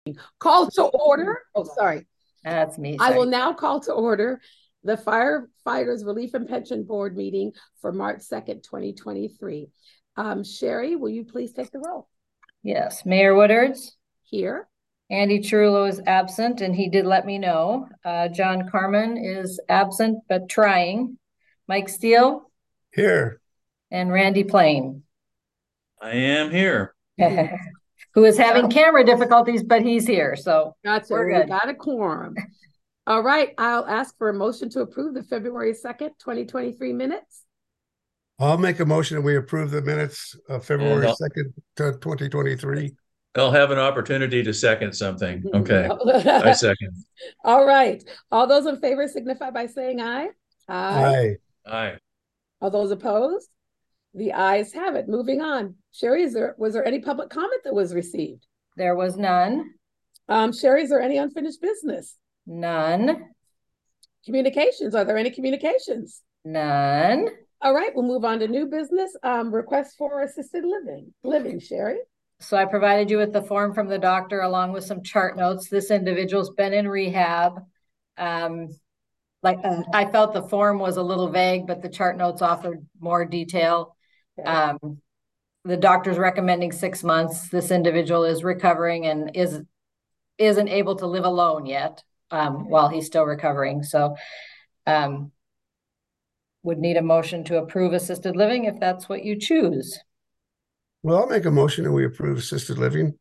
Call to order. Oh, sorry. That's me. I will now call to order the Firefighters Relief and Pension Board meeting for March 2nd, 2023. Sherry, will you please take the roll? Yes. Mayor Woodards. Here. Andy Churlo is absent, and he did let me know. John Carmen is absent, but trying. Mike Steele. Here. And Randy Plain. I am here. Who is having camera difficulties, but he's here. So gotcha. We're good. We got a quorum. All right. I'll ask for a motion to approve the February 2nd, 2023 minutes. I'll make a motion that we approve the minutes of February 2nd, 2023. I'll have an opportunity to second something. Okay. I second. All right. All those in favor signify by saying aye. Aye. Aye. All those opposed? The ayes have it. Moving on. Sherry, was there any public comment that was received? There was none. Sherry, is there any unfinished business? None. Communications. Are there any communications? None. All right, we'll move on to new business. Request for assisted living, Sherry. So I provided you with the form from the doctor along with some chart notes. This individual's been in rehab. I felt the form was a little vague, but the chart notes offered more detail. Okay. The doctor's recommending 6 months. This individual is recovering and isn't able to live alone yet while he's still recovering. So would need a motion to approve assisted living if that's what you choose. Well, I'll make a motion that we approve assisted living.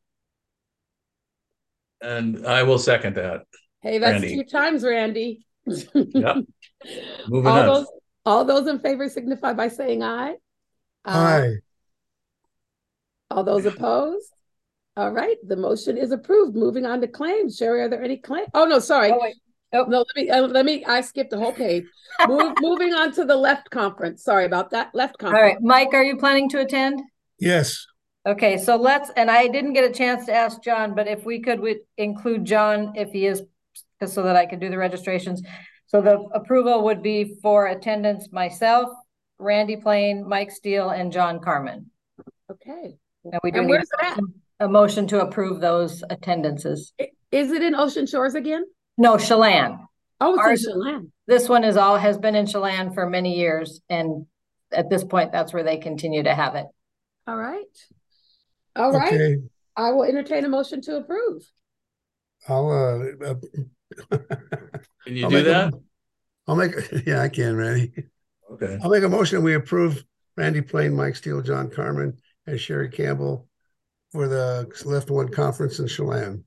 And I will second that. Hey, that's Randy. 2 times, Randy. Yep. Moving on. All those in favor signify by saying aye. Aye. All those opposed? All right, the motion is approved. Moving on to claims. Sherry, are there any claims? Oh, no, sorry. Oh, wait. Oh. No, I skipped the whole page. Moving on to the left conference. Sorry about that. Left conference. All right, Mike, are you planning to attend? Yes. Okay, so and I didn't get a chance to ask John, but if we could include John if he is, so that I could do the registrations. So the approval would be for attendance, myself, Randy Plain, Mike Steele, and John Carmen. Okay. And we do need a motion to approve those attendances. Is it in Ocean Shores again? No, Chelan. Oh, it's in Chelan. This one has been in Chelan for many years, and at this point, that's where they continue to have it. All right. All right. Okay. I will entertain a motion to approve. Can you do that? Yeah, I can, Randy. Okay. I'll make a motion that we approve Randy Plain, Mike Steele, John Carmen, and Sherry Campbell for the Left One Conference in Chelan.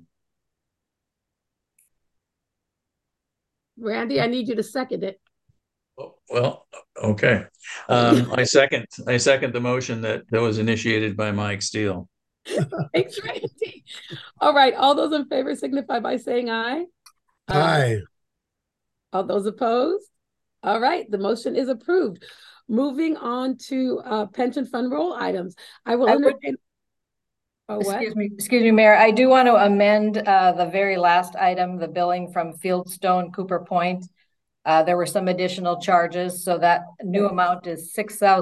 Randy, I need you to second it. Well, okay. I second the motion that was initiated by Mike Steele. Thanks, Randy. All right. All those in favor signify by saying aye. Aye. All those opposed? All right. The motion is approved. Moving on to pension fund roll items. I will entertain. Excuse me, Mayor. I do want to amend the very last item, the billing from Fieldstone Cooper Point. There were some additional charges, so that new amount is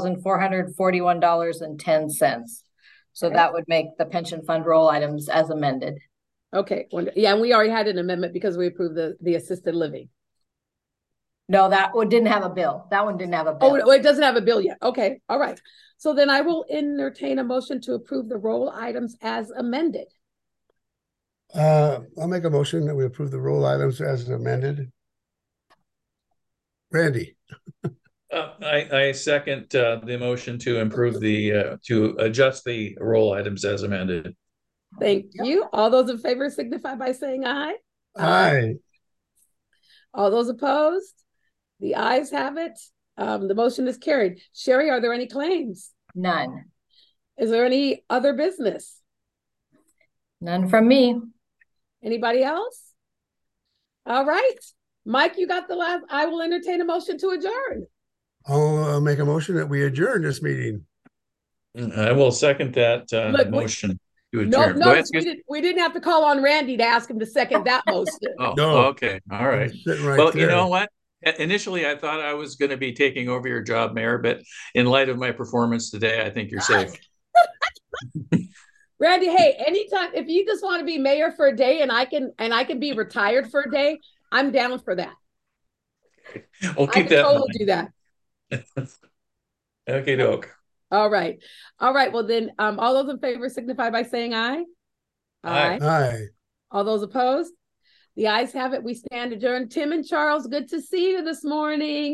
$6,441.10. So that would make the pension fund roll items as amended. Okay. Yeah, and we already had an amendment because we approved the assisted living. No, that one didn't have a bill. That one didn't have a bill. Oh, it doesn't have a bill yet. Okay. All right. So then I will entertain a motion to approve the roll items as amended. I'll make a motion that we approve the roll items as amended. Randy. I second the motion to improve to adjust the roll items as amended. Thank you. All those in favor signify by saying aye. Aye. All those opposed? The ayes have it. The motion is carried. Sherry, are there any claims? None. Is there any other business? None from me. Anybody else? All right. Mike, you got the last. I will entertain a motion to adjourn. I'll make a motion that we adjourn this meeting. I will second that motion to adjourn. No, we didn't have to call on Randy to ask him to second that motion. No. Okay. All right. Well, you know what? Initially, I thought I was going to be taking over your job, Mayor, but in light of my performance today, I think you're safe. Randy, hey, anytime if you just want to be mayor for a day and I can be retired for a day, I'm down for that. We'll I keep can that in totally mind. do that. Okay, doke. All right. All right. Well then, all those in favor signify by saying aye. Aye. Aye. All those opposed? The ayes have it. We stand adjourned. Tim and Charles, good to see you this morning.